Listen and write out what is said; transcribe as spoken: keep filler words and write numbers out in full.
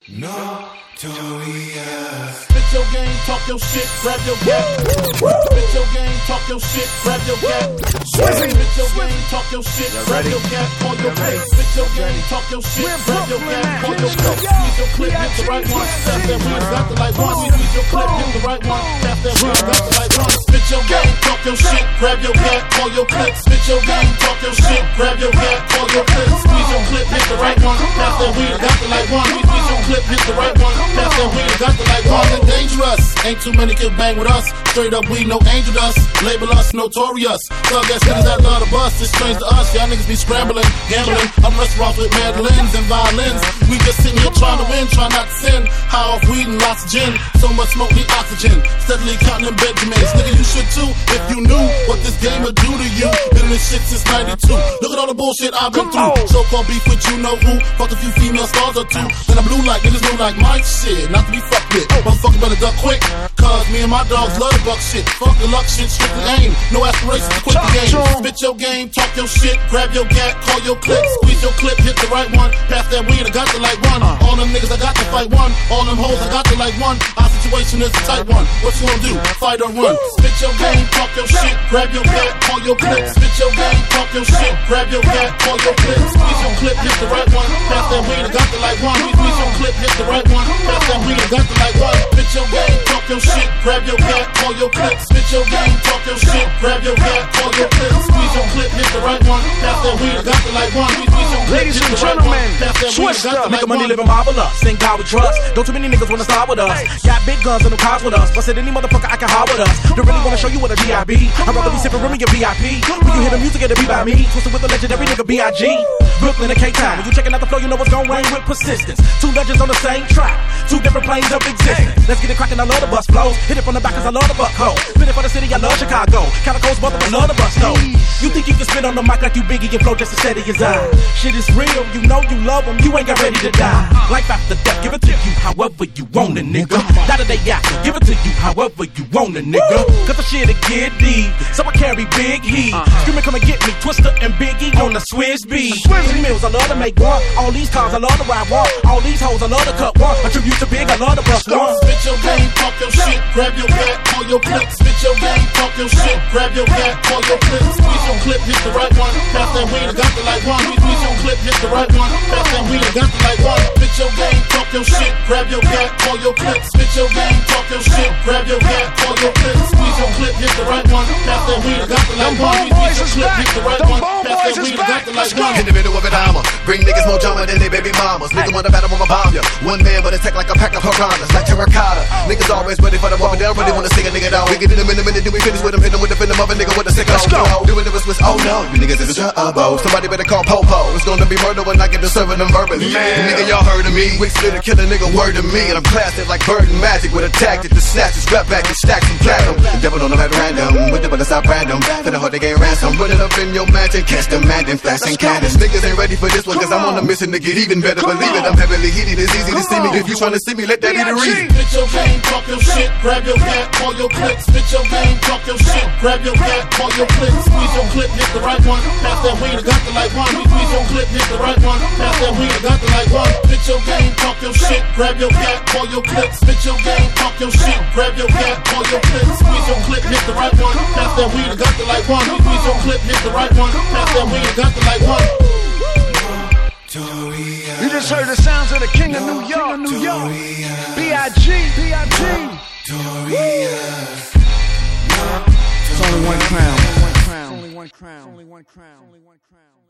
Notorious. Spit your game, talk your shit, grab your gap. Spit your game, talk your shit, grab your gap. Spit your game, talk your shit, grab your gap. Call your face. Spit your game, talk your shit, grab your gap. Call your face. Squeeze your clip, hit the right one. Tap that wheel, got the light one. Squeeze your clip, hit the right one. Tap that wheel, got the light one. Spit your game, talk your shit, grab your gap. Call your clip. Spit your game, talk your shit, grab your gap. Call your clip. Squeeze your clip, hit the right one. Tap that wheel, got the light one. Squeeze your clip, hit the right one. Tap that wheel, got the light one. Dangerous. Ain't too many can bang with us. Straight up, we no angel dust. Label us notorious. Thug ass niggas that love the bus. It's strange to us. Y'all niggas be scrambling, gambling. I'm restaurants with mandolins and violins. We just sitting here trying to win, trying not to sin. High off weed and lots of gin. So much smoke, need oxygen. Steadily counting them Benjamins. Nigga, you should too. If you knew what this game would do to you. Been in this shit since ninety-two. Look at all the bullshit I've been through. So-called beef with you know who. Fuck a few female stars or two. Then I'm blue like niggas blue like my shit. Not to be fucked with. Motherfucker better duck quick. Cause me and my dogs love the buck shit. Fuck the luck shit, strictly aim. No aspirations to quit the game. Spit your game, talk your shit, grab your gat, call your clip, squeeze your clip, hit the right one. Pass that weed, I got the like one. All them niggas, I got to fight one. All them hoes, I got to like one. Our situation is a tight one. What you gonna do? Fight or run? Spit your game, talk your shit, grab your gat, call your clip. Spit your game, talk your shit, grab your gat, call your clip. Squeeze your clip, hit the right one. Pass that weed, I got the like one. Squeeze your clip, hit the right one. Pass that weed, I got the like one. Spit your game, talk your shit, grab your gat, call your clip. Spit your game, talk your shit, grab your gat, call your clip. Squeeze your clip, hit the right one. Pass that weed, I got the like one. Ladies and gentlemen, switch up. Make money, living marvelous. Thank God we trust. Don't too many niggas wanna start with us. Got big guns and no cars with us. Busted any motherfucker I can hide with us. Don't really wanna show you what a G I B. I'd rather be sipping room in your V I P. When you hear the music, it'll be by me. Twisted with the legendary nigga B I G. Brooklyn and K-Town. When you checking out the flow, you know what's going on with persistence. Two legends on the same track. Two different planes of existence. Let's get it crackin', I love the bus flows. Hit it from the back cause I love the buck hole. Spit it for the city, I love Chicago. Kinda coast, but I love the bus though. You think you can spit on the mic like you Biggie and flow just as steady as I. Shit is real, you know you love them, you ain't got ready to die. Life after death, give it to you however you want it, nigga. That a day after, give it to you however you want it, nigga. Cause the shit'll get deep, so I carry big heat. Screaming, come and get me, Twister and Biggie on the Swiss beat. Three meals, I love to make one. All these cars, I love to ride one. All these hoes, I love to cut one. A tribute to Big, I love to bust one. Spit your game, talk your shit, grab your gat, call your clip. Spit your game, talk your shit, grab your gat, call your clip. Squeeze your clip, hit the right one. Pass that weed, I got the like one. Squeeze your clip, hit the right one. Pass that weed, I got the like one. Spit your game, talk your shit, grab your gat, call your clip. Spit your game, talk your shit, grab your gat, call your clip. Squeeze your clip, hit the right one. Pass that weed, I got the like one. Squeeze your clip, hit the right one. Pass that weed, I got the like one. In the middle of it, I'ma bring niggas more drama than they baby mamas. Nigga wanna battle, I'ma bomb ya. One man, but attack like a pack of piranhas, like terracotta. Niggas always ready for the rubber down, really wanna stick a nigga down. We get in them in a minute, then we finish with them, hit them with the venom of a nigga with a sick Let's go. Doing it was Swiss, oh no, you niggas is a trouble. Somebody better call Popo. It's gonna be murder when I get to serving them verbally. Yeah. Nigga, y'all heard of me. Wick split a killer nigga, word to me. And I'm classic like bird and magic with a tactic to snatch his rap back and stack some platinum. The devil don't know that random. With the but stop random. For the heart they get ransom. Put it up in your mansion, catch the man and flash and cannons. Niggas ain't ready for this one, cause I'm on a mission to get even better. Come Believe on. it, I'm heavily heated. It's easy to see me. If you tryna see me, let that be the reason. Spit your game, talk your shit, grab your gat, call your clip. Spit your game, talk your shit, grab your gat, call your clip. Squeeze your clip, hit the right one. Pass that weed, I got the like one. Squeeze your clip, hit the right one. Pass that weed, I got the like one. Spit your game, talk your shit, grab your gat, call your clip. Spit your game, talk your shit, grab your gat, call your clip. Squeeze your clip, hit the right one. Pass that weed, I got the like one. Squeeze your clip, hit the right one. Pass that weed, I got the like one. You just heard the sounds of the King of New York, New York. B I G, B I G. It's only one crown. Only one crown. Only one crown. Only one crown.